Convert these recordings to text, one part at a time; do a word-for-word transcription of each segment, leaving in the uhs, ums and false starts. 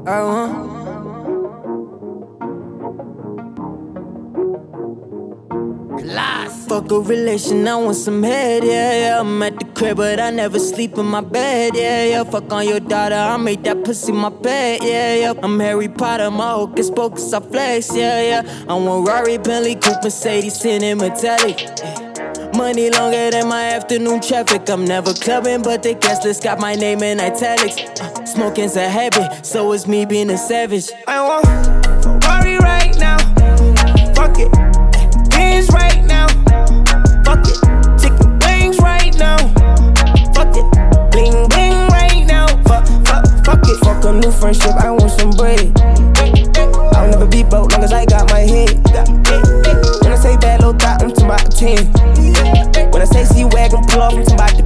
I want. Class. Fuck a relation, I want some head, yeah, yeah. I'm at the crib, but I never sleep in my bed, yeah, yeah. Fuck on your daughter, I make that pussy my pet, yeah, yeah. I'm Harry Potter, my hocus pocus, I flex, yeah, yeah. I want Rari, Bentley, Coupe, Mercedes, Cinnamon, metallic, yeah. Money longer than my afternoon traffic. I'm never clubbing, but the guest list got my name in italics. Uh, smoking's a habit, so is me being a savage. I want Ferrari right now. Fuck it. Benz right now. Fuck it. Chicken wings right now. Fuck it. Bling bling right now. Fuck, fuck, fuck it. Fuck a new friendship, I want some bread. I'll never be broke long as I got my head. When I say bad little thought, I'm talking about ten. When I say C-Wagon, pull off, I'm talking about the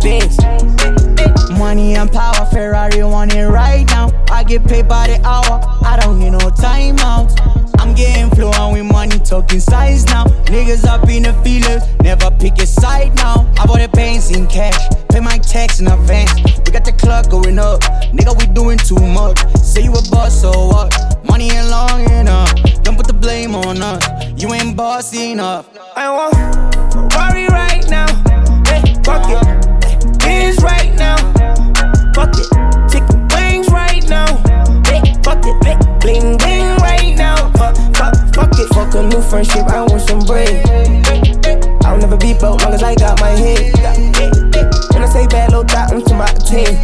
Benz. Money and power, Ferrari want it right now. I get paid by the hour, I don't need no timeout. I'm getting fluent with money, talking size now. Niggas up in the feelers, never pick a side now. I bought the bands in cash, pay my tax in advance. We got the clock going up, nigga we doing too much. Say you a boss, so what? Money ain't long enough, don't put the blame on us. You ain't boss enough. I want Ferrari right now. Hey, fuck it. Benz right now. Fuck it. Chicken wings right now. Hey, fuck it. Bling bling right now. Fuck, fuck, fuck it. Fuck a new friendship, I want some bread. I'll never be broke long as I got my head. When I say bad little thought, I'm talking about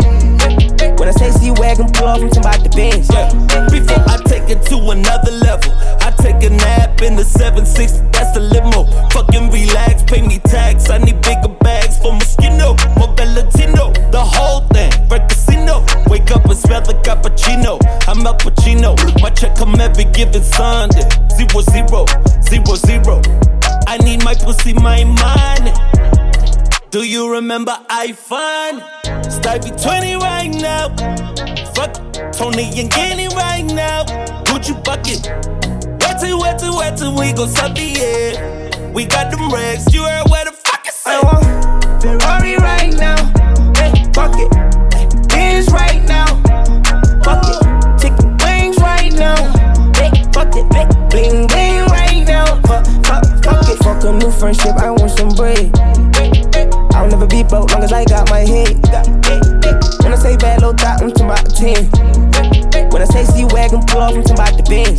ten. When I say C-Wagon, pull off, I'm talking about the Benz. Yeah. Before I take it to another level, I take a nap in the seven sixty, that's the limo. Fucking relax, pay me tax. I need bigger bags for Moschino, more Valentino, the whole thing, red casino. Wake up and smell the cappuccino. I'm Al Pacino, my check come every given Sunday. Zero, zero, zero, zero. I need my pussy, my money. Do you remember iPhone? Stevie twenty right now. Fuck Tony and Kenny right now. Gucci bucket. Wait till, wait till, wait till we go south the air. We got them rags, you heard where the fuck is I want Ferrari right now. Hey, fuck it. Benz right now. Fuck it. Chicken wings right now. Hey, fuck it. Bling bling right now. Fuck, fuck, fuck it. Fuck a new friendship, I want some bread. I'll never be broke long as I got my head. When I say bad little thought, I'm talking about ten. When I say C-Wagon, pull off, I'm talking about the Benz.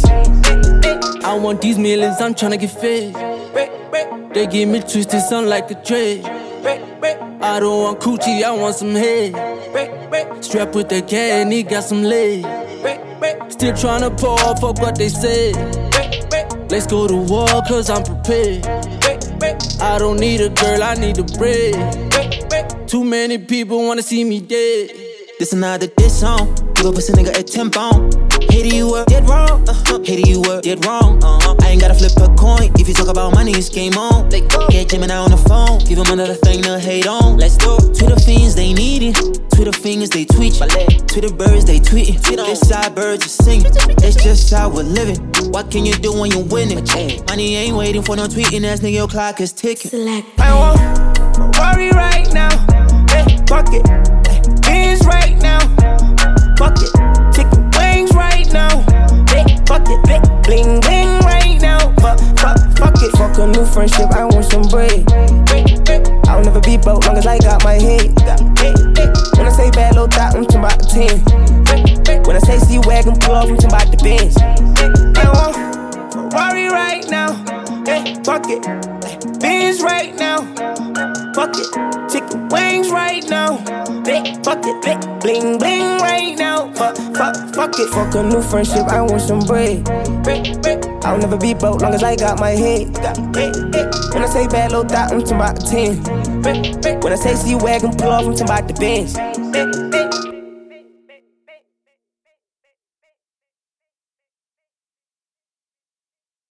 I want these millions, I'm tryna get fed. They give me twisted, sound like a dread. I don't want coochie, I want some head. Strapped with that cat and he got some leg. Still tryna pour, fuck what they said. Let's go to war, cause I'm prepared. I don't need a girl, I need a bread. Too many people wanna see me dead. This another diss song. You gon' push a nigga at tempo. Hater you were dead wrong. Uh-huh. Hater you were dead wrong. Uh-huh. I ain't gotta flip a coin. If you talk about money, it's game on. Like, get Gemini on the phone. Give him another thing to hate on. Let's go. Twitter fiends, they need it. Twitter fingers, they tweet. Twitter birds, they tweet. This side birds are singing. That's just how we're living. What can you do when you're winning? Money ain't waiting for no tweeting. Ass nigga, your clock is ticking. I want Ferrari right now. Hey, fuck it. Benz right now. Fuck it. Chicken wings right now. Hey, fuck it. Bling bling right now. Fuck, fuck, fuck it. Fuck a new friendship, I want some bread. I'll never be broke long as I got my head. When I say bad little thought, I'm talking about ten. When I say C-Wagon, pull off, I'm talking about the Benz. I want Ferrari right now. Hey, fuck it. Benz right now. Fuck it. Chicken wings right now. Fuck it. Bling bling right now. Fuck, fuck, fuck it. Fuck a new friendship, I want some bread. I'll never be broke long as I got my head. When I say bad little thought, I'm talking about ten. When I say C-Wagon, pull off, I'm talking about the Benz.